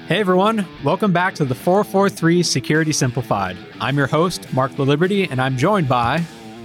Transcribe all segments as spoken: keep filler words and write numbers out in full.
Hey everyone, welcome back to the four forty-three Security Simplified. I'm your host, Mark LaLiberty, and I'm joined by...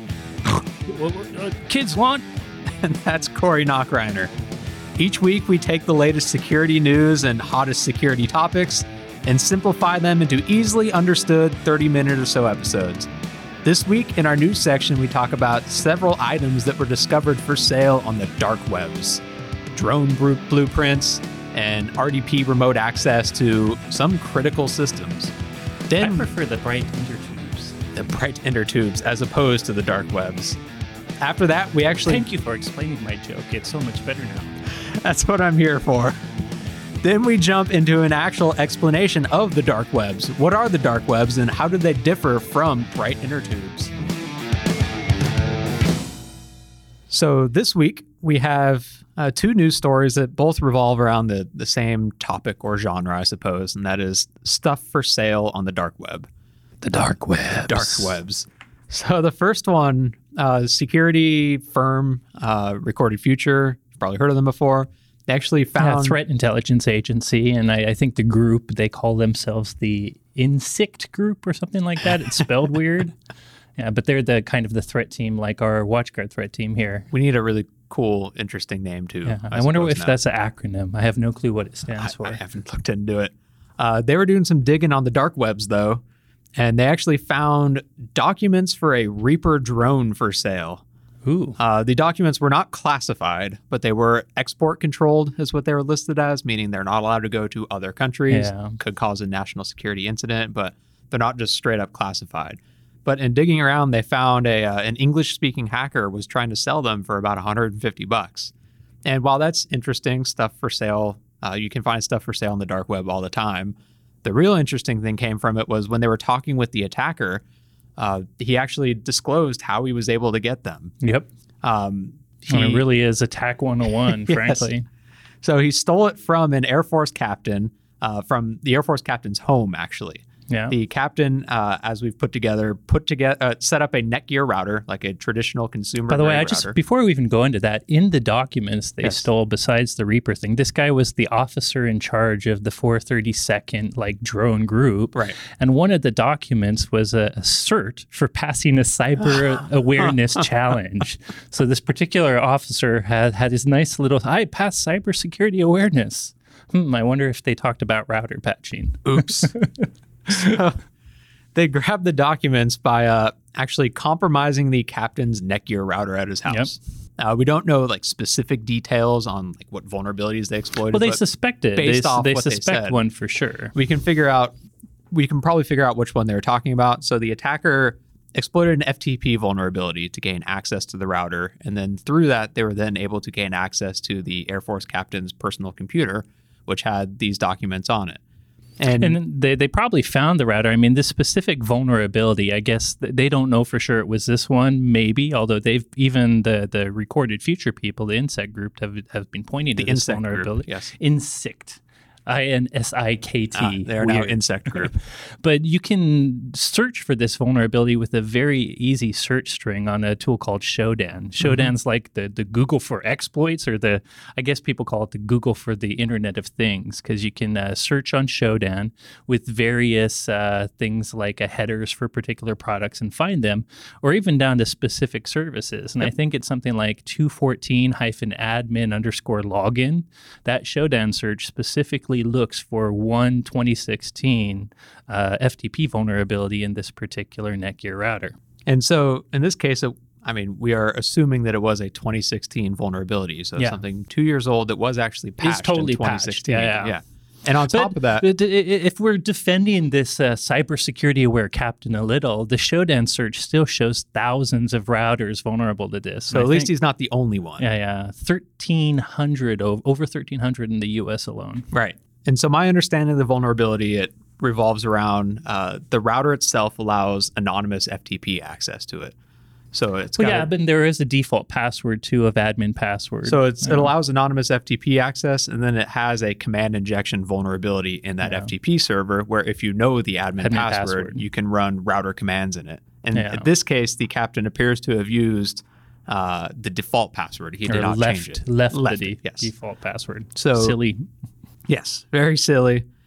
Kids want... and that's Corey Knockreiner. Each week we take the latest security news and hottest security topics and simplify them into easily understood thirty minute or so episodes. This week in our news section we talk about several items that were discovered for sale on the dark webs, drone blueprints, and R D P remote access to some critical systems. Then I prefer the bright intertubes. The bright intertubes as opposed to the dark webs. After that, we actually... Thank you for explaining my joke. It's so much better now. That's what I'm here for. Then we jump into an actual explanation of the dark webs. What are the dark webs and how do they differ from bright intertubes? So this week, we have uh, two news stories that both revolve around the, the same topic or genre, I suppose, and that is stuff for sale on the dark web. The dark webs. Dark webs. So the first one, uh, security firm uh, Recorded Future, you've probably heard of them before. They actually found... Yeah, threat intelligence agency, and I, I think the group, they call themselves the InSict Group or something like that. It's spelled weird. Yeah, but they're the kind of the threat team, like our WatchGuard threat team here. We need a really cool, interesting name, too. Yeah, I, I wonder if now. that's an acronym. I have no clue what it stands I, for. I haven't looked into it. Uh, they were doing some digging on the dark webs, though, and they actually found documents for a Reaper drone for sale. Ooh. Uh, the documents were not classified, but they were export controlled, is what they were listed as, meaning they're not allowed to go to other countries. Yeah. Could cause a national security incident, but they're not just straight up classified. But in digging around, they found a uh, an English-speaking hacker was trying to sell them for about one hundred fifty bucks. And while that's interesting, stuff for sale, uh, you can find stuff for sale on the dark web all the time. The real interesting thing came from it was when they were talking with the attacker, uh, he actually disclosed how he was able to get them. Yep. Um, he, well, it really is Attack one oh one, yes. Frankly. So he stole it from an Air Force captain, uh, from the Air Force captain's home, actually. Yeah. The captain, uh, as we've put together, put together, uh, set up a Netgear router, like a traditional consumer. By the way, I router. just before we even go into that, in the documents they yes. stole, besides the Reaper thing, this guy was the officer in charge of the four thirty-second like drone group, right? And one of the documents was a, a cert for passing a cyber awareness challenge. So this particular officer had had his nice little, I passed cybersecurity awareness. Hmm, I wonder if they talked about router patching. Oops. So they grabbed the documents by uh, actually compromising the captain's Netgear router at his house. Yep. Uh, we don't know like specific details on like what vulnerabilities they exploited. Well, they suspected based they, off they what suspect they said, one for sure. We can figure out. We can probably figure out which one they were talking about. So the attacker exploited an F T P vulnerability to gain access to the router, and then through that, they were then able to gain access to the Air Force captain's personal computer, which had these documents on it. And, and they, they probably found the router. I mean, this specific vulnerability, I guess they don't know for sure it was this one, maybe, although they've even the, the Recorded Future people, the InSict Group, have, have been pointing to the this InSict vulnerability. Group, yes. InSict. I N S I K T. Ah, they are now InSict Group. But you can search for this vulnerability with a very easy search string on a tool called Shodan. Shodan's mm-hmm. like the, the Google for exploits, or the, I guess people call it the Google for the Internet of Things, because you can uh, search on Shodan with various uh, things like uh, headers for particular products and find them, or even down to specific services. And yep. I think it's something like two fourteen admin underscore login. That Shodan search specifically looks for one twenty sixteen uh, F T P vulnerability in this particular Netgear router. And so in this case, it, I mean, we are assuming that it was a twenty sixteen vulnerability. So yeah. something two years old that was actually patched it's totally in twenty sixteen. Patched. Yeah, yeah. yeah. And on top but, of that, but if we're defending this uh, cybersecurity aware captain a little, the Shodan search still shows thousands of routers vulnerable to this. So and at I least think, he's not the only one. Yeah, yeah. thirteen hundred, over thirteen hundred in the U S alone. Right. And so my understanding of the vulnerability, it revolves around uh, the router itself allows anonymous F T P access to it. So it's well, got yeah, but there is a default password too of admin password. So it's, yeah. it allows anonymous F T P access, and then it has a command injection vulnerability in that yeah. F T P server where if you know the admin, admin password, password, you can run router commands in it. And yeah. in this case, the captain appears to have used uh, the default password. He did or not left, change it. Left, left the yes. default password. So silly. Yes, very silly.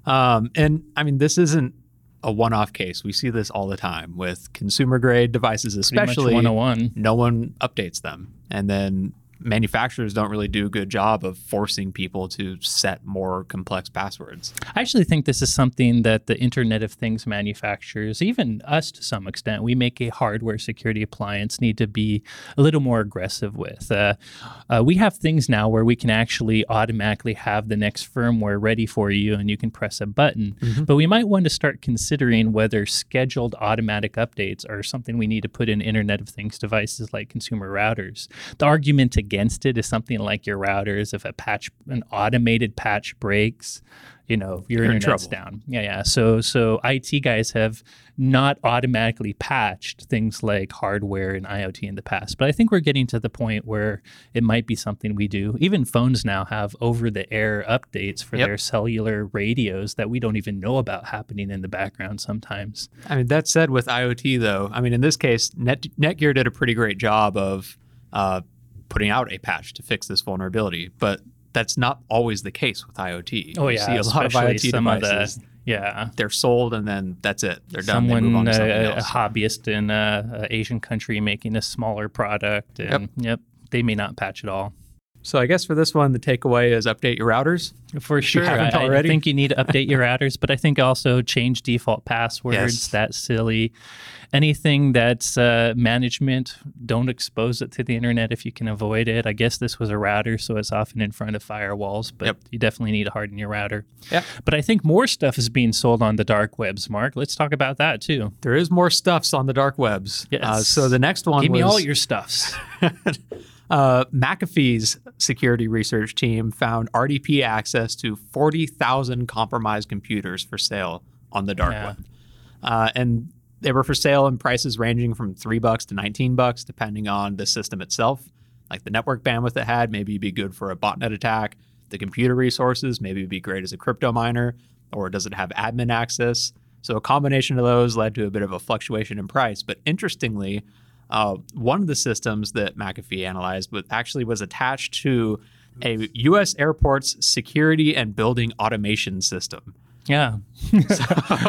Um, and I mean, this isn't a one-off case. We see this all the time with consumer-grade devices, especially. one oh one. No one updates them, and then manufacturers don't really do a good job of forcing people to set more complex passwords. I actually think this is something that the Internet of Things manufacturers, even us to some extent, we make a hardware security appliance, need to be a little more aggressive with. Uh, uh, we have things now where we can actually automatically have the next firmware ready for you and you can press a button. Mm-hmm. But we might want to start considering whether scheduled automatic updates are something we need to put in Internet of Things devices like consumer routers. The argument against against it is something like your routers. If a patch, an automated patch breaks, you know, your You're internet's down. Yeah, yeah. So, so I T guys have not automatically patched things like hardware and IoT in the past. But I think we're getting to the point where it might be something we do. Even phones now have over-the-air updates for yep. their cellular radios that we don't even know about happening in the background sometimes. I mean, that said, with IoT, though, I mean, in this case, Net- Netgear did a pretty great job of uh, putting out a patch to fix this vulnerability, but that's not always the case with IoT. Oh, you yeah. See a lot of IoT some devices, of the, yeah. they're sold and then that's it. They're done. Someone, they move on to something uh, else. a hobbyist in an Asian country making a smaller product, and yep. yep, they may not patch at all. So I guess for this one, the takeaway is update your routers. For sure. I, I think you need to update your routers, but I think also change default passwords. Yes. That's silly. Anything that's uh, management, don't expose it to the internet if you can avoid it. I guess this was a router, so it's often in front of firewalls, but yep. you definitely need to harden your router. Yeah. But I think more stuff is being sold on the dark webs, Mark. Let's talk about that too. There is more stuffs on the dark webs. Yes. Uh, so the next one Give was... me all your stuffs. Uh, McAfee's security research team found R D P access to forty thousand compromised computers for sale on the dark yeah. web. Uh, and they were for sale in prices ranging from three bucks to nineteen bucks, depending on the system itself. Like the network bandwidth it had, maybe it'd be good for a botnet attack. The computer resources, maybe it'd be great as a crypto miner, or does it have admin access? So a combination of those led to a bit of a fluctuation in price. But interestingly, Uh, one of the systems that McAfee analyzed was actually was attached to a U S airport's security and building automation system. Yeah. So,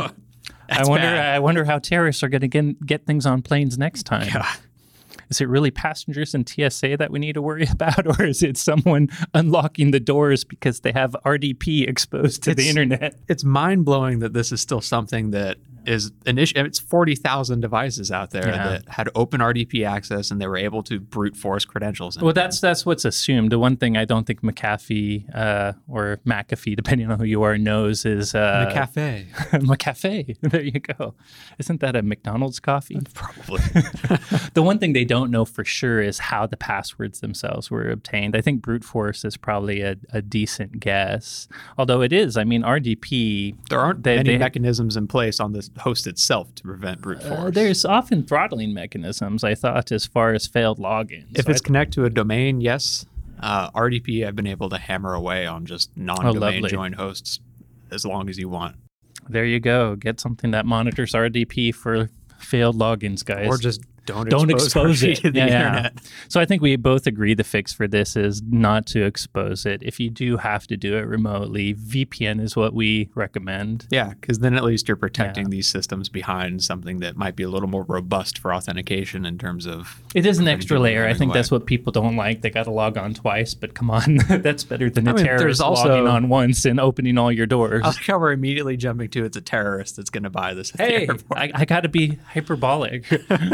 I wonder. bad. I wonder how terrorists are going to get get things on planes next time. Yeah. Is it really passengers in T S A that we need to worry about, or is it someone unlocking the doors because they have R D P exposed to It's- the internet? It's mind blowing that this is still something that is an issue. It's forty thousand devices out there Yeah. that had open R D P access and they were able to brute force credentials. Well, that's that's what's assumed. The one thing I don't think McAfee uh, or McAfee, depending on who you are, knows is uh, McAfee. McAfee. There you go. Isn't that a McDonald's coffee? Probably. The one thing they don't know for sure is how the passwords themselves were obtained. I think brute force is probably a, a decent guess. Although it is, I mean, R D P. There aren't they, many they, mechanisms in place on the host itself to prevent brute force. Uh, there's often throttling mechanisms, I thought, as far as failed logins. If So it's I, connected to a domain, yes. Uh, R D P, I've been able to hammer away on just non-domain lovely. joined hosts as long as you want. there you go. Get something that monitors R D P for failed logins, guys. Or just don't, Don't expose, expose R D P it. to the Yeah, yeah. internet. So I think we both agree the fix for this is not to expose it. If you do have to do it remotely, V P N is what we recommend. Yeah, because then at least you're protecting Yeah. these systems behind something that might be a little more robust for authentication in terms of... It is an preventing extra people layer. I running think away. that's what people don't like. They got to log on twice, but come on, that's better than a I mean, there's terrorist also- logging on once and opening all your doors. I like how we're immediately jumping to it's a terrorist that's going to buy this at the Hey, airport. I, I got to be hyperbolic.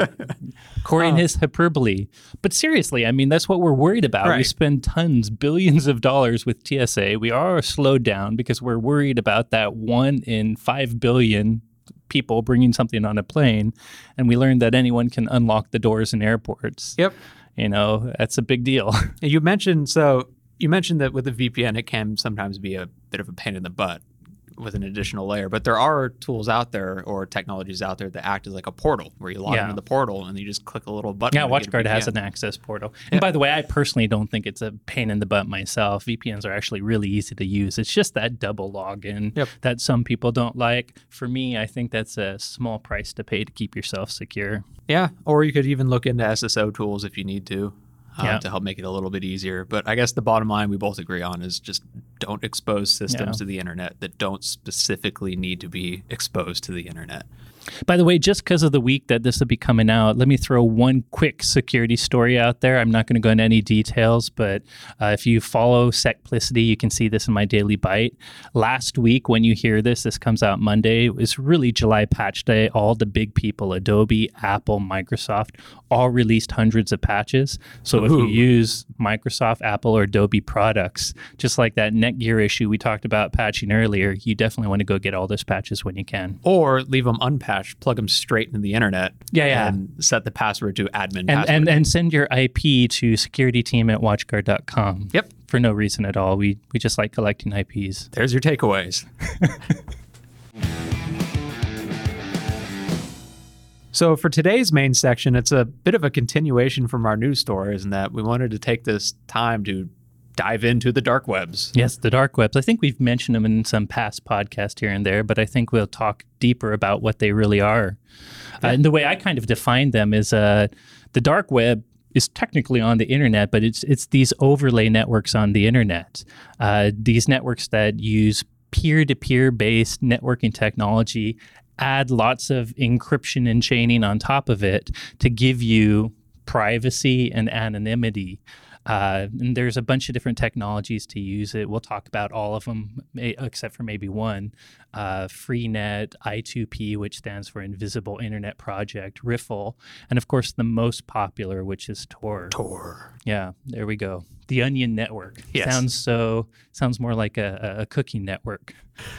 Corey and his hyperbole. But seriously, I mean, that's what we're worried about. We Right. spend tons, billions of dollars with T S A. We are slowed down because we're worried about that one in five billion people bringing something on a plane. And we learned that anyone can unlock the doors in airports. Yep. You know, that's a big deal. You mentioned, so you mentioned that with the V P N, it can sometimes be a bit of a pain in the butt with an additional layer, but there are tools out there or technologies out there that act as like a portal where you log Yeah. into the portal and you just click a little button. Yeah, to get a WatchGuard has V P N. an access portal. And by the way, I personally don't think it's a pain in the butt myself. V P Ns are actually really easy to use. It's just that double login Yep. that some people don't like. For me, I think that's a small price to pay to keep yourself secure. Yeah, or you could even look into S S O tools if you need to, uh, Yeah. to help make it a little bit easier. But I guess the bottom line we both agree on is just don't expose systems Yeah. to the internet that don't specifically need to be exposed to the internet. By the way, just because of the week that this will be coming out, let me throw one quick security story out there. I'm not going to go into any details, but uh, if you follow Secplicity, you can see this in my Daily Bite. Last week, when you hear this, this comes out Monday, it was really July patch day. All the big people, Adobe, Apple, Microsoft, all released hundreds of patches. So if you Ooh. use Microsoft, Apple, or Adobe products, just like that Netgear issue we talked about patching earlier, you definitely want to go get all those patches when you can. Or leave them unpatched, plug them straight into the internet. Yeah, yeah. And set the password to admin And, password. and and send your I P to security team at watchguard dot com. Yep. For no reason at all. We we just like collecting I Ps. There's your takeaways. So for today's main section, it's a bit of a continuation from our news stories in that we wanted to take this time to dive into the dark webs. Yes, the dark webs. I think we've mentioned them in some past podcasts here and there, but I think we'll talk deeper about what they really are. Uh, and the way I kind of define them is uh, the dark web is technically on the internet, but it's it's these overlay networks on the internet. Uh, these networks that use peer-to-peer based networking technology, add lots of encryption and chaining on top of it to give you privacy and anonymity. Uh, and there's a bunch of different technologies to use it. We'll talk about all of them, may, except for maybe one. Uh, Freenet, I two P, which stands for Invisible Internet Project, Riffle, and of course the most popular, which is Tor. Tor. Yeah, there we go. The Onion Network. Yes. Sounds so sounds more like a, a cooking network.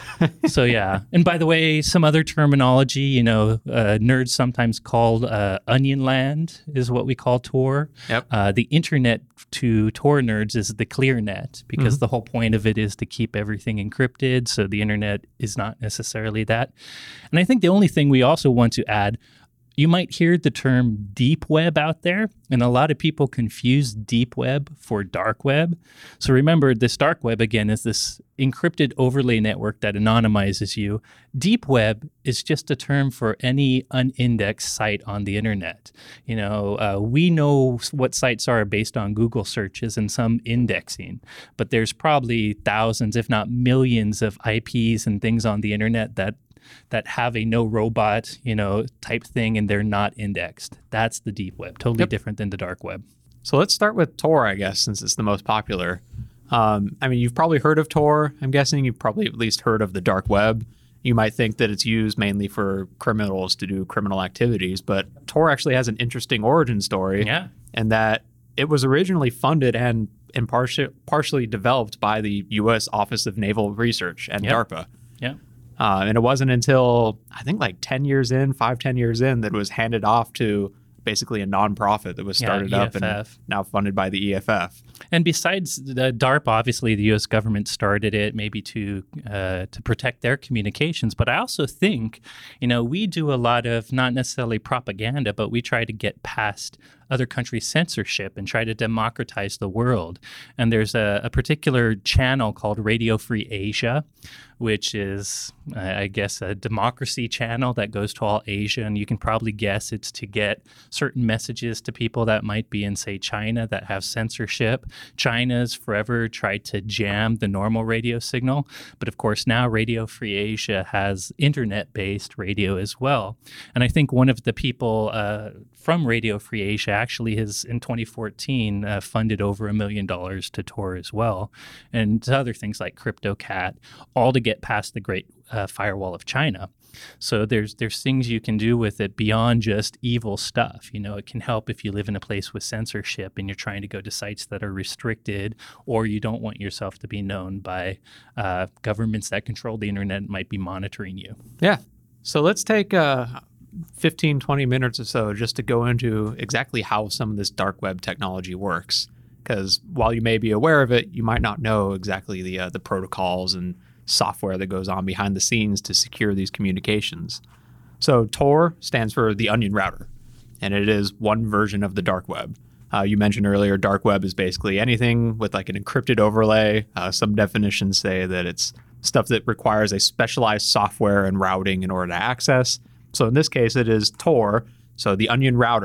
So yeah. And by the way, some other terminology, you know, uh, nerds sometimes called uh, Onion Land is what we call Tor. Yep. Uh, the internet to Tor nerds is the ClearNet, because the whole point of it is to keep everything encrypted. So the internet is not necessarily that. And I think the only thing we also want to add, you might hear the term deep web out there, and a lot of people confuse deep web for dark web. So remember, this dark web, again, is this encrypted overlay network that anonymizes you. Deep web is just a term for any unindexed site on the internet. You know, uh, we know what sites are based on Google searches and some indexing, but there's probably thousands, if not millions, of I Ps and things on the internet that that have a no robot, you know, type thing, and they're not indexed. That's the deep web, totally Yep. different than the dark web. So let's start with Tor, I guess, since it's the most popular. Um, I mean, you've probably heard of Tor. I'm guessing you've probably at least heard of the dark web. You might think that it's used mainly for criminals to do criminal activities, but Tor actually has an interesting origin story. Yeah. And that it was originally funded and, and parti- partially developed by the U S Office of Naval Research and Yep. DARPA. Yeah. Uh, and it wasn't until, I think, like ten years in, five, ten years in, that it was handed off to basically a nonprofit that was Yeah, started up and E F F. now funded by the E F F. And besides the DARPA, obviously the U S government started it maybe to uh, to protect their communications. But I also think, you know, we do a lot of not necessarily propaganda, but we try to get past other countries' censorship and try to democratize the world. And there's a, a particular channel called Radio Free Asia, which is, uh, I guess, a democracy channel that goes to all Asia. And you can probably guess it's to get certain messages to people that might be in, say, China that have censorship. China's forever tried to jam the normal radio signal. But of course, now Radio Free Asia has internet-based radio as well. And I think one of the people uh, from Radio Free Asia actually has, in twenty fourteen, uh, funded over a million dollars to Tor as well, and to other things like CryptoCat, all to get past the Great uh, Firewall of China. So there's there's things you can do with it beyond just evil stuff. You know, it can help if you live in a place with censorship and you're trying to go to sites that are restricted, or you don't want yourself to be known by uh, governments that control the internet and might be monitoring you. Yeah. So let's take uh, fifteen, twenty minutes or so just to go into exactly how some of this dark web technology works. Because while you may be aware of it, you might not know exactly the uh, the protocols and software that goes on behind the scenes to secure these communications. So Tor stands for the Onion Router, and it is one version of the dark web. Uh, you mentioned earlier, dark web is basically anything with like an encrypted overlay. Uh, some definitions say that it's stuff that requires a specialized software and routing in order to access. So in this case, it is Tor, so the Onion Router,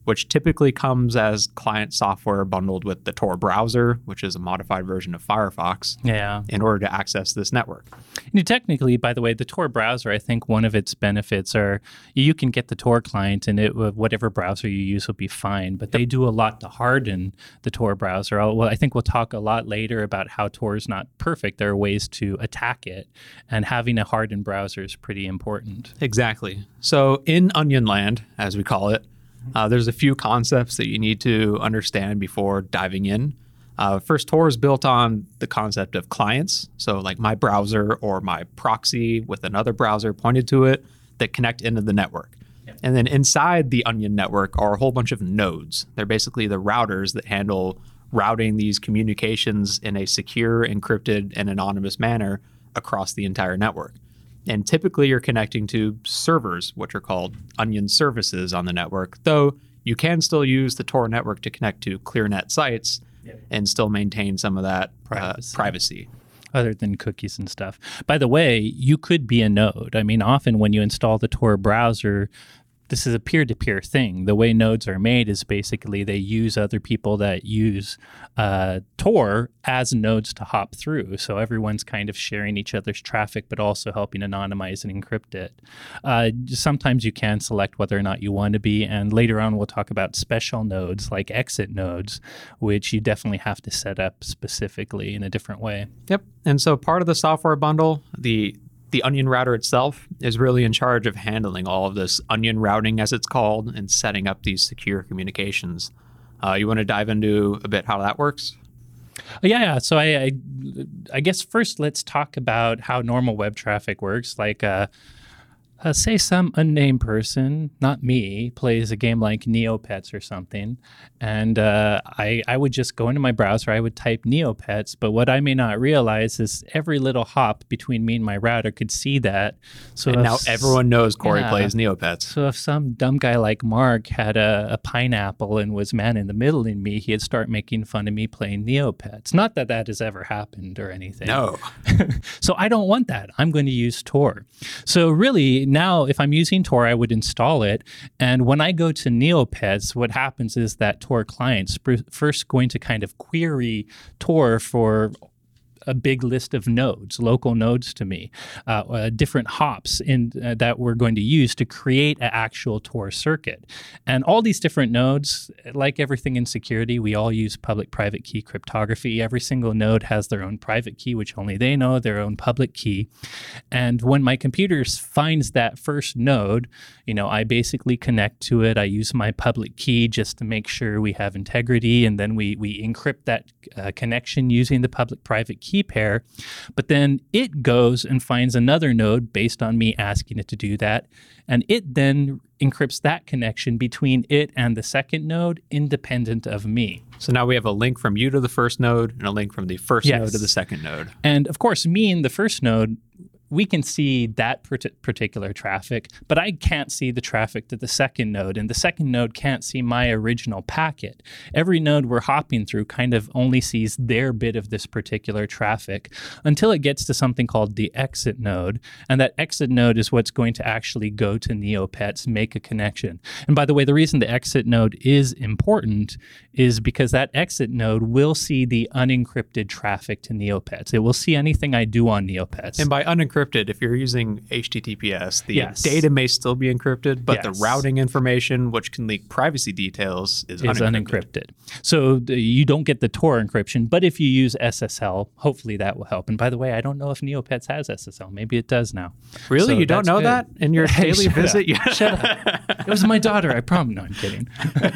which typically comes as client software bundled with the Tor browser, which is a modified version of Firefox, Yeah. in order to access this network. And technically, by the way, the Tor browser, I think one of its benefits are you can get the Tor client and it whatever browser you use will be fine, but they do a lot to harden the Tor browser. I'll, well, I think we'll talk a lot later about how Tor is not perfect. There are ways to attack it, and having a hardened browser is pretty important. Exactly. So in Onion Land, as we call it, Uh, there's a few concepts that you need to understand before diving in. Uh, first, Tor is built on the concept of clients. So like my browser or my proxy with another browser pointed to it that connect into the network. Yep. And then inside the Onion network are a whole bunch of nodes. They're basically the routers that handle routing these communications in a secure, encrypted, and anonymous manner across the entire network. And typically you're connecting to servers, which are called Onion services on the network, though you can still use the Tor network to connect to ClearNet sites yep. and still maintain some of that privacy. Uh, privacy. Other than cookies and stuff. By the way, you could be a node. I mean, often when you install the Tor browser, this is a peer-to-peer thing. The way nodes are made is basically they use other people that use uh, Tor as nodes to hop through. So everyone's kind of sharing each other's traffic, but also helping anonymize and encrypt it. Uh, sometimes you can select whether or not you want to be. And later on, we'll talk about special nodes like exit nodes, which you definitely have to set up specifically in a different way. Yep. And so part of the software bundle, the The Onion router itself is really in charge of handling all of this onion routing, as it's called, and setting up these secure communications. Uh, you want to dive into a bit how that works? Yeah, yeah. So I, I, I guess first let's talk about how normal web traffic works. Like, uh, uh, say some unnamed person, not me, plays a game like Neopets or something, and uh, I, I would just go into my browser, I would type Neopets, but what I may not realize is every little hop between me and my router could see that. So and now everyone knows Corey yeah, plays Neopets. So if some dumb guy like Mark had a, a pineapple and was man in the middle in me, he'd start making fun of me playing Neopets. Not that that has ever happened or anything. No. So I don't want that. I'm going to use Tor. So really, now if I'm using Tor, I would install it. And when I go to Neopets, what happens is that Tor client's first going to kind of query Tor for a big list of nodes, local nodes to me, uh, uh, different hops in uh, that we're going to use to create an actual Tor circuit. And all these different nodes, like everything in security, we all use public-private key cryptography. Every single node has their own private key, which only they know, their own public key. And when my computer finds that first node, you know, I basically connect to it. I use my public key just to make sure we have integrity, and then we we encrypt that uh, connection using the public-private key pair, but then it goes and finds another node based on me asking it to do that, and it then encrypts that connection between it and the second node independent of me. So now we have a link from you to the first node and a link from the first yes. node to the second node. And of course, me and the first node, we can see that particular traffic, but I can't see the traffic to the second node, and the second node can't see my original packet. Every node we're hopping through kind of only sees their bit of this particular traffic until it gets to something called the exit node, and that exit node is what's going to actually go to Neopets, make a connection. And by the way, the reason the exit node is important is because that exit node will see the unencrypted traffic to Neopets. It will see anything I do on Neopets. And by unencrypted, if you're using H T T P S, the yes. data may still be encrypted, but yes. the routing information, which can leak privacy details, is, is unencrypted. unencrypted. So the, you don't get the Tor encryption, but if you use S S L, hopefully that will help. And by the way, I don't know if Neopets has S S L. Maybe it does now. Really? So you don't know good. that in your Hey, daily shut visit? Up. Shut up. It was my daughter, I promise. No, I'm kidding.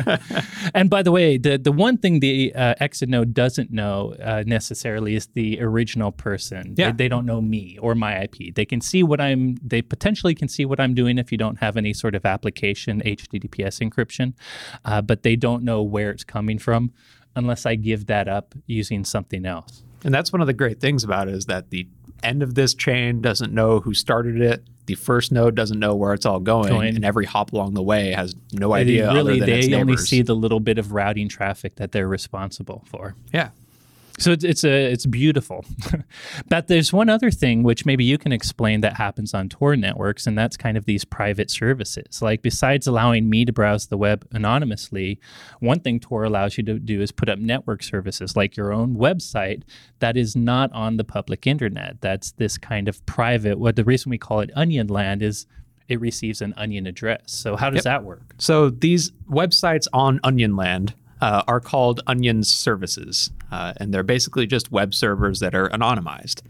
And by the way, the, the one thing the uh, exit node doesn't know uh, necessarily is the original person. Yeah. They, they don't know me or my I P. They can see what I'm, they potentially can see what I'm doing if you don't have any sort of application H T T P S encryption, uh, but they don't know where it's coming from unless I give that up using something else. And that's one of the great things about it, is that the end of this chain doesn't know who started it. The first node doesn't know where it's all going, Going. and every hop along the way has no idea Really, other than they its only neighbors. see the little bit of routing traffic that they're responsible for. Yeah. So it's it's a it's beautiful, but there's one other thing which maybe you can explain that happens on Tor networks, and that's kind of these private services. Like besides allowing me to browse the web anonymously, one thing Tor allows you to do is put up network services like your own website that is not on the public internet. That's this kind of private. What the reason we call it Onion Land is it receives an Onion address. So how does Yep. that work? So these websites on Onion Land uh, are called Onion services, uh, and they're basically just web servers that are anonymized.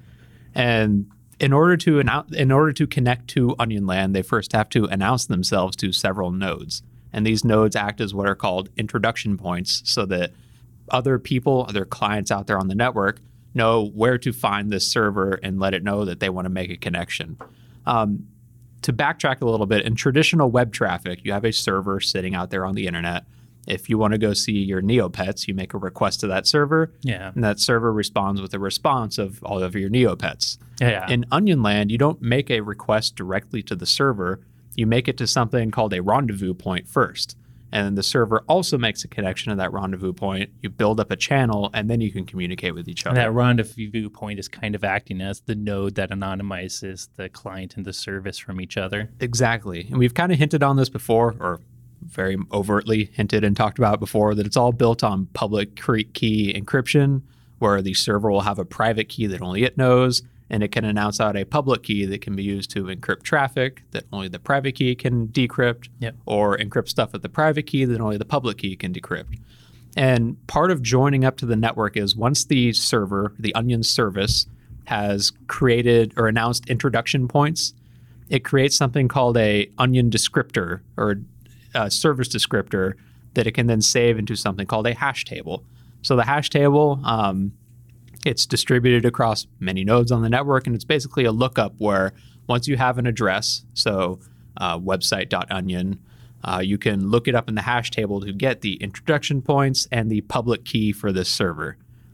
And in order to annou- in order to connect to Onion Land, they first have to announce themselves to several nodes, and these nodes act as what are called introduction points, so that other people, other clients out there on the network, know where to find this server and let it know that they want to make a connection. Um, to backtrack a little bit, in traditional web traffic, you have a server sitting out there on the internet. If you want to go see your Neopets, you make a request to that server, Yeah. and that server responds with a response of all of your Neopets. Yeah. In Onion Land, you don't make a request directly to the server. You make it to something called a rendezvous point first. And then the server also makes a connection to that rendezvous point. You build up a channel, and then you can communicate with each other. And that rendezvous point is kind of acting as the node that anonymizes the client and the service from each other. Exactly. And we've kind of hinted on this before, or very overtly hinted and talked about before, that it's all built on public key encryption, where the server will have a private key that only it knows, and it can announce out a public key that can be used to encrypt traffic that only the private key can decrypt, Yep. or encrypt stuff with the private key that only the public key can decrypt. And part of joining up to the network is once the server, the Onion service, has created or announced introduction points, it creates something called a Onion descriptor or a service descriptor that it can then save into something called a hash table. So the hash table, um, it's distributed across many nodes on the network, and it's basically a lookup where once you have an address, so uh, website.onion, uh, you can look it up in the hash table to get the introduction points and the public key for this server.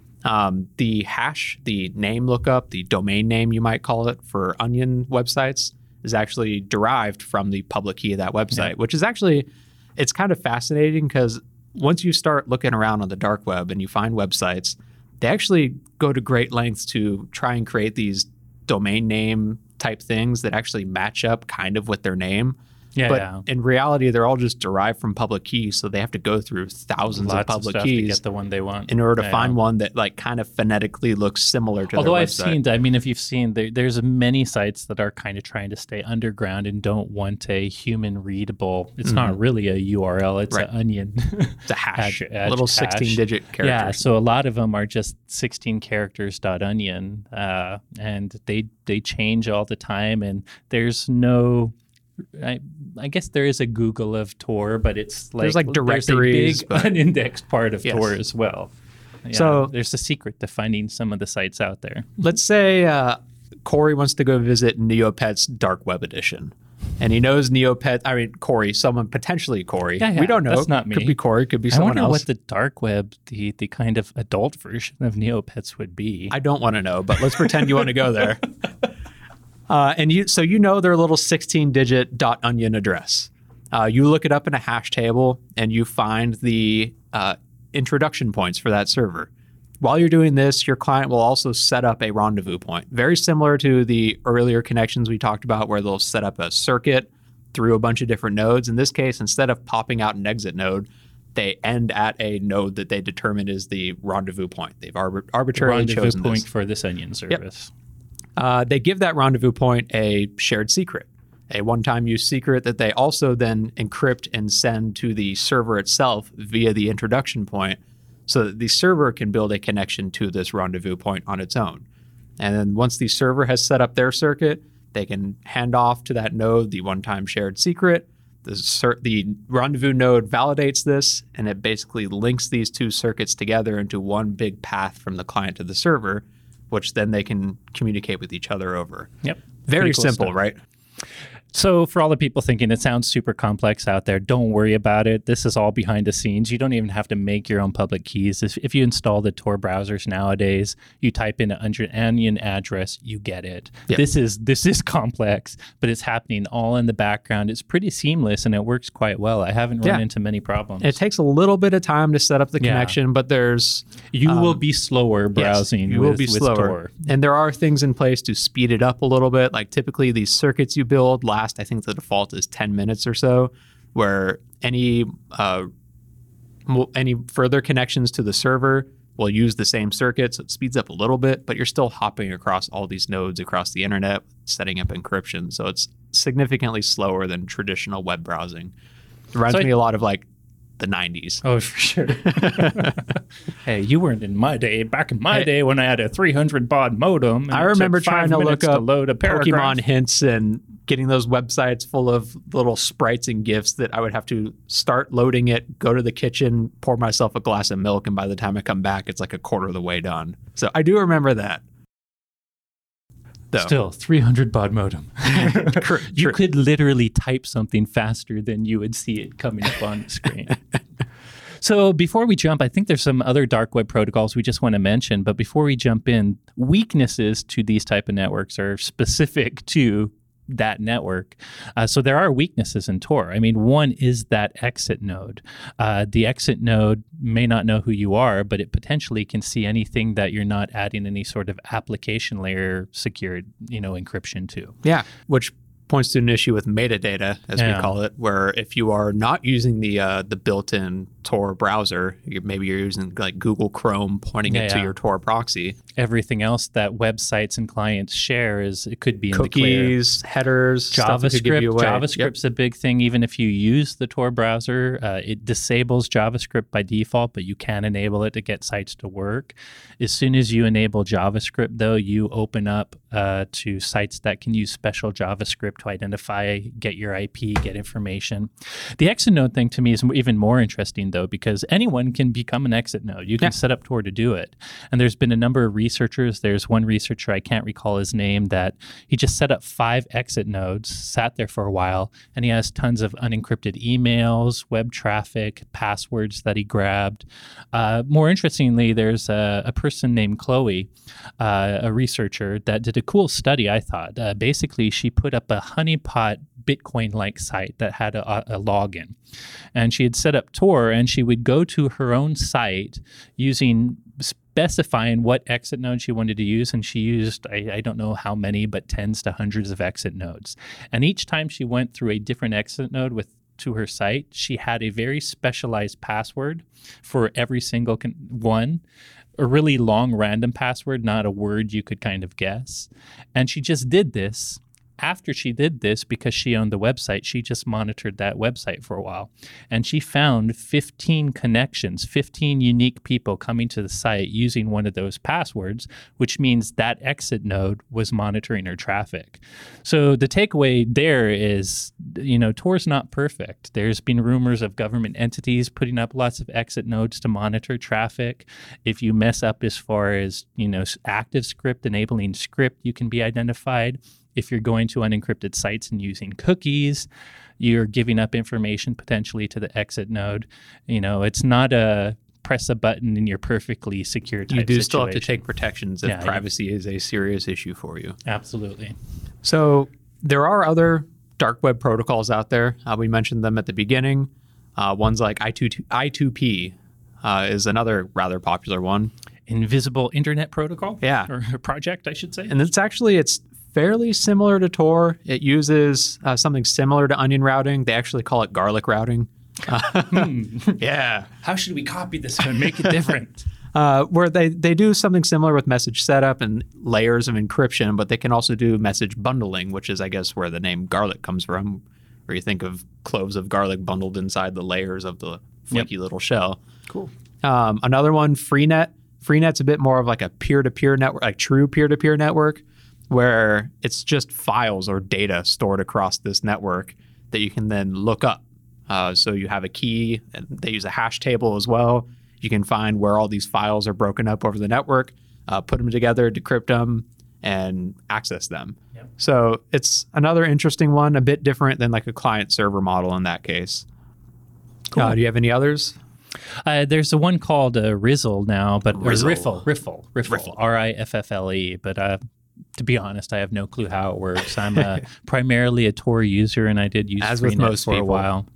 Um, the hash, the name lookup, the domain name you might call it for Onion websites, is actually derived from the public key of that website, Yeah. which is actually, it's kind of fascinating because once you start looking around on the dark web and you find websites, they actually go to great lengths to try and create these domain name type things that actually match up kind of with their name. Yeah, but yeah. in reality, they're all just derived from public keys, so they have to go through thousands Lots of public stuff to keys get the one they want. in order to Yeah, find yeah. one that like kind of phonetically looks similar to Although their I've website. seen, I mean, if you've seen, there, there's many sites that are kind of trying to stay underground and don't want a human readable. It's not really a U R L; it's Right. an onion. It's a hash, Ad- ad- little hash. sixteen-digit characters. Yeah, so a lot of them are just sixteen characters dot onion, uh, and they they change all the time. And there's no, I, I guess there is a Google of Tor, but it's like There's, like, directories, There's a big but- unindexed part of Yes. Tor as well. Yeah, So- there's a secret to finding some of the sites out there. Let's say uh, Corey wants to go visit Neopet's Dark Web Edition. And he knows Neopet, I mean, Corey, someone, potentially Corey. Yeah, yeah, we don't know. that's not me. Could be Corey, could be I someone wonder else. what the dark web, the the kind of adult version of Neopets would be. I don't want to know, but let's pretend you want to go there. Uh, and you, so you know their little sixteen-digit .onion address. Uh, you look it up in a hash table, and you find the uh, introduction points for that server. While you're doing this, your client will also set up a rendezvous point, very similar to the earlier connections we talked about, where they'll set up a circuit through a bunch of different nodes. In this case, instead of popping out an exit node, they end at a node that they determine is the rendezvous point. They've arbit- arbitrarily Rendezvous chosen point this. for this onion service. Uh, they give that rendezvous point a shared secret, a one-time use secret that they also then encrypt and send to the server itself via the introduction point, so that the server can build a connection to this rendezvous point on its own. And then once the server has set up their circuit, they can hand off to that node the one-time shared secret. The, cir- the rendezvous node validates this, and it basically links these two circuits together into one big path from the client to the server, which then they can communicate with each other over. Yep. Very Pretty cool simple, stuff. right? So for all the people thinking it sounds super complex out there, don't worry about it. This is all behind the scenes. You don't even have to make your own public keys. If, if you install the Tor browsers nowadays, you type in an onion address, you get it. Yep. This is this is complex, but it's happening all in the background. It's pretty seamless and it works quite well. I haven't run yeah. into many problems. It takes a little bit of time to set up the connection, yeah. but there's... You um, will be slower browsing yes, you with, will be slower. Tor. And there are things in place to speed it up a little bit. Like typically these circuits you build last, I think the default is ten minutes or so, where any uh, any further connections to the server will use the same circuit, so it speeds up a little bit, but you're still hopping across all these nodes across the internet, setting up encryption. So it's significantly slower than traditional web browsing. It reminds so me I, a lot of like the nineties. Oh, for sure. Hey, you weren't in my day. Back in my hey, day when I had a three hundred baud modem. I remember trying to look up to load a Pokemon hints and getting those websites full of little sprites and GIFs that I would have to start loading it, go to the kitchen, pour myself a glass of milk, and by the time I come back, it's like a quarter of the way done. So I do remember that. Though. Still, three hundred baud modem. True, you true. could literally type something faster than you would see it coming up on the screen. So before we jump, I think there's some other dark web protocols we just want to mention. But before we jump in, weaknesses to these type of networks are specific to that network. Uh, so there are weaknesses in Tor. I mean, one is that exit node. Uh, the exit node may not know who you are, but it potentially can see anything that you're not adding any sort of application layer secured, you know, encryption to. Yeah, which points to an issue with metadata, as yeah. we call it, where if you are not using the uh, the built-in Tor browser, you're, maybe you're using like Google Chrome pointing yeah, it to yeah. your Tor proxy. Everything else that websites and clients share is it could be in cookies, the clear. headers, JavaScript. JavaScript's yep. a big thing. Even if you use the Tor browser, uh, it disables JavaScript by default, but you can enable it to get sites to work. As soon as you enable JavaScript, though, you open up uh, to sites that can use special JavaScript to identify, get your I P, get information. The exit node thing to me is even more interesting, though, because anyone can become an exit node. You can yeah. set up Tor to do it. And there's been a number of researchers. There's one researcher, I can't recall his name, that he just set up five exit nodes, sat there for a while, and he has tons of unencrypted emails, web traffic, passwords that he grabbed. Uh, more interestingly, there's a, a person named Chloe, uh, a researcher, that did a cool study, I thought. Uh, basically, she put up a honeypot Bitcoin-like site that had a, a login. And she had set up Tor, and she would go to her own site using specifying what exit node she wanted to use, and she used, I, I don't know how many, but tens to hundreds of exit nodes. And each time she went through a different exit node with to her site, she had a very specialized password for every single con- one, a really long random password, not a word you could kind of guess. And she just did this. After she did this, because she owned the website, she just monitored that website for a while. And she found fifteen connections, fifteen unique people coming to the site using one of those passwords, which means that exit node was monitoring her traffic. So the takeaway there is, you know, Tor's not perfect. There's been rumors of government entities putting up lots of exit nodes to monitor traffic. If you mess up as far as, you know, active script, enabling script, you can be identified. If you're going to unencrypted sites and using cookies, you're giving up information potentially to the exit node. You know, it's not a press a button and you're perfectly secure type You do situation. still have to take protections if yeah, privacy yeah. is a serious issue for you. Absolutely. So there are other dark web protocols out there. Uh, we mentioned them at the beginning. Uh, ones like I two P uh, is another rather popular one. Invisible Internet Protocol? Yeah. Or project, I should say. And it's actually, it's fairly similar to Tor. It uses uh, something similar to onion routing. They actually call it garlic routing. Uh, hmm. Yeah. How should we copy this and make it different? uh, where they, they do something similar with message setup and layers of encryption, but they can also do message bundling, which is, I guess, where the name garlic comes from, where you think of cloves of garlic bundled inside the layers of the flaky yep. little shell. Cool. Um, another one, Freenet. Freenet's a bit more of like a peer-to-peer network, like true peer-to-peer network, where it's just files or data stored across this network that you can then look up. Uh, so you have a key, and they use a hash table as well. You can find where all these files are broken up over the network, uh, put them together, decrypt them, and access them. Yep. So it's another interesting one, a bit different than like a client server model in that case. Cool. Uh, do you have any others? Uh, there's a one called uh, Rizzle now, but or Rizzle. Riffle, Riffle, Riffle, Riffle. R I F F L E. But uh, to be honest, I have no clue how it works. I'm uh, primarily a Tor user, and I did use As with Freenet most for people. a while.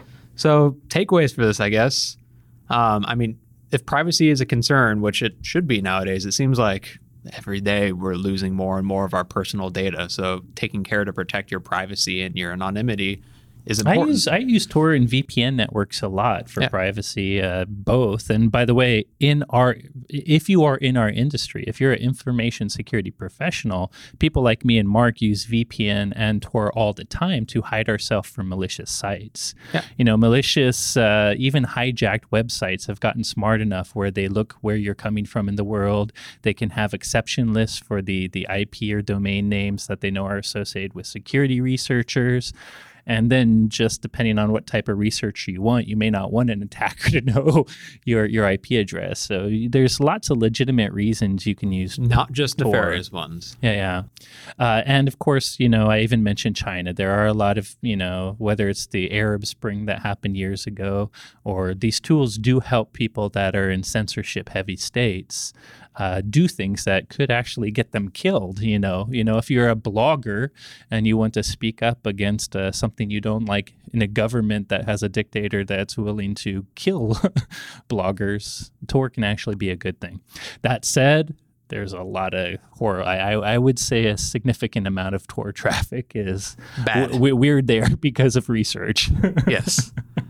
So takeaways for this, I guess. Um, I mean, if privacy is a concern, which it should be nowadays, it seems like every day we're losing more and more of our personal data. So taking care to protect your privacy and your anonymity is I important. use I use Tor and V P N networks a lot for Yeah. privacy, uh, both. And by the way, in our if you are in our industry, if you're an information security professional, people like me and Mark use V P N and Tor all the time to hide ourselves from malicious sites. Yeah. You know, malicious, uh, even hijacked websites have gotten smart enough where they look where you're coming from in the world. They can have exception lists for the the I P or domain names that they know are associated with security researchers. And then just depending on what type of research you want, you may not want an attacker to know your, your I P address. So there's lots of legitimate reasons you can use. Not just Tor. nefarious ones. Yeah, yeah. Uh, and of course, you know, I even mentioned China. There are a lot of, you know, whether it's the Arab Spring that happened years ago, or these tools do help people that are in censorship heavy states uh, do things that could actually get them killed. You know, you know, if you're a blogger and you want to speak up against uh, something you don't like in a government that has a dictator that's willing to kill bloggers, Tor can actually be a good thing. That said, there's a lot of horror. I, I, I would say a significant amount of Tor traffic is Bad. w- weird there because of research. Yes.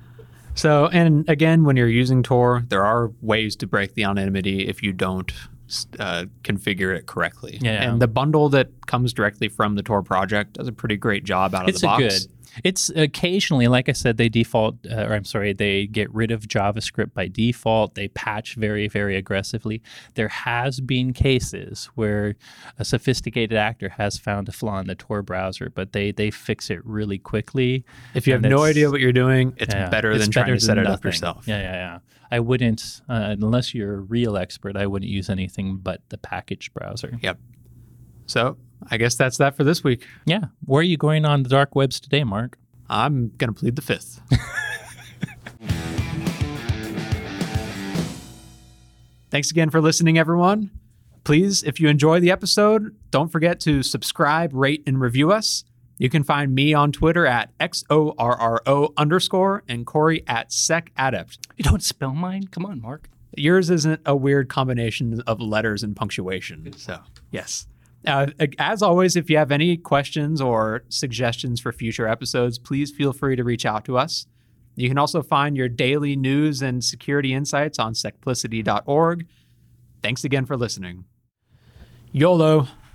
So, and again, when you're using Tor, there are ways to break the anonymity if you don't uh, configure it correctly. Yeah. And the bundle that comes directly from the Tor project does a pretty great job out of It's the a box. good. It's occasionally, like I said, they default, uh, or I'm sorry, they get rid of JavaScript by default. They patch very, very aggressively. There has been cases where a sophisticated actor has found a flaw in the Tor browser, but they they fix it really quickly. If you have And no it's- idea what you're doing, it's Yeah, better it's than trying better to set than it up nothing. yourself. Yeah, yeah, yeah. I wouldn't, uh, unless you're a real expert, I wouldn't use anything but the package browser. Yep. So I guess that's that for this week. Yeah. Where are you going on the dark webs today, Mark? I'm going to plead the fifth. Thanks again for listening, everyone. Please, if you enjoy the episode, don't forget to subscribe, rate, and review us. You can find me on Twitter at X O R R O underscore and Corey at SecAdept. You don't spell mine? Come on, Mark. Yours isn't a weird combination of letters and punctuation. So, yes. Uh, as always, if you have any questions or suggestions for future episodes, please feel free to reach out to us. You can also find your daily news and security insights on secplicity dot org. Thanks again for listening. YOLO.